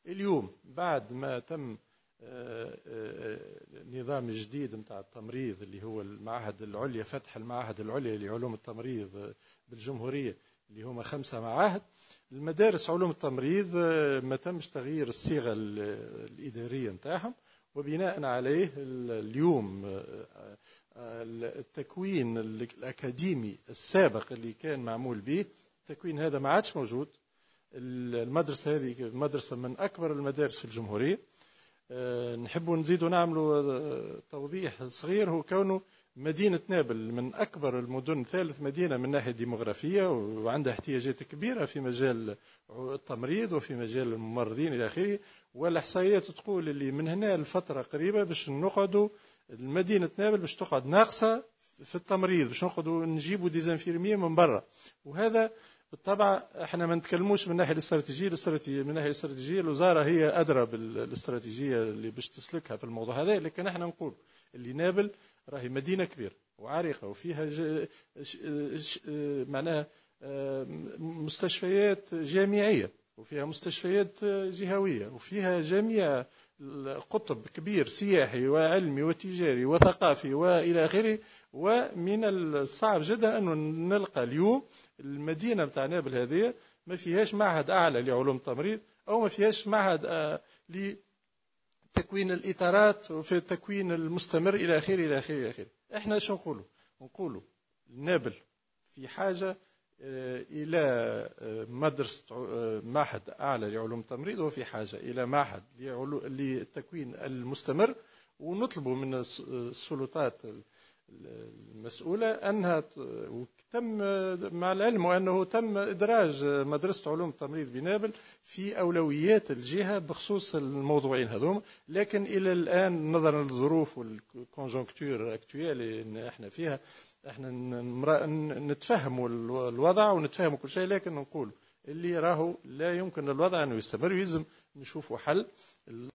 اليوم بعد ما تم نظام جديد نتاع التمريض اللي هو المعهد العليا، فتح المعهد العليا لعلوم التمريض بالجمهورية اللي هما 5 معاهد. المدارس علوم التمريض ما تمش تغيير الصيغة الإدارية نتاعهم، وبناء عليه اليوم التكوين الأكاديمي السابق اللي كان معمول به، التكوين هذا ما عادش موجود. المدرسة هذه مدرسة من أكبر المدارس في الجمهورية. نحب نزيد ونعمل توضيح صغير، هو كونه مدينة نابل من أكبر المدن، ثالث مدينة من ناحية ديموغرافية، وعندها احتياجات كبيرة في مجال التمريض وفي مجال الممرضين إلى آخره. والإحصائيات تقول اللي من هنا لفترة قريبة باش نقعدوا المدينة نابل باش تقعد ناقصة في التمريض، باش نقعدوا نجيبوا ديزانفيرمية من برا. وهذا بالطبع احنا ما نتكلموش من الناحيه الاستراتيجيه، من الناحيه الاستراتيجيه الوزاره هي ادرى بالاستراتيجيه اللي باش تسلكها في الموضوع هذا، لكن احنا نقول اللي نابل راهي مدينه كبيره وعريقه وفيها معناها مستشفيات جامعيه، وفيها مستشفيات جهويه، وفيها جميع قطب كبير سياحي وعلمي وتجاري وثقافي والى اخره. ومن الصعب جدا انه نلقى اليوم المدينه بتاع نابل هذه ما فيهاش معهد اعلى لعلوم التمريض، او ما فيهاش معهد لتكوين الاطارات وفي التكوين المستمر الى اخره الى اخره الى اخره. احنا شو نقولوا نابل في حاجه الى مدرسه معهد اعلى لعلوم التمريض، وفي حاجه الى معهد للتكوين المستمر. ونطلبوا من السلطات المسؤولة أنها تم، مع العلم أنه تم إدراج مدرسة علوم التمريض بنابل في أولويات الجهة بخصوص الموضوعين هذوم، لكن إلى الآن نظرا للظروف والكونجونكتور اكتويال اللي احنا فيها، احنا نتفهم الوضع ونتفهم كل شيء، لكن نقول اللي راهو لا يمكن للوضع أنه يستمر، يلزم نشوفوا حل.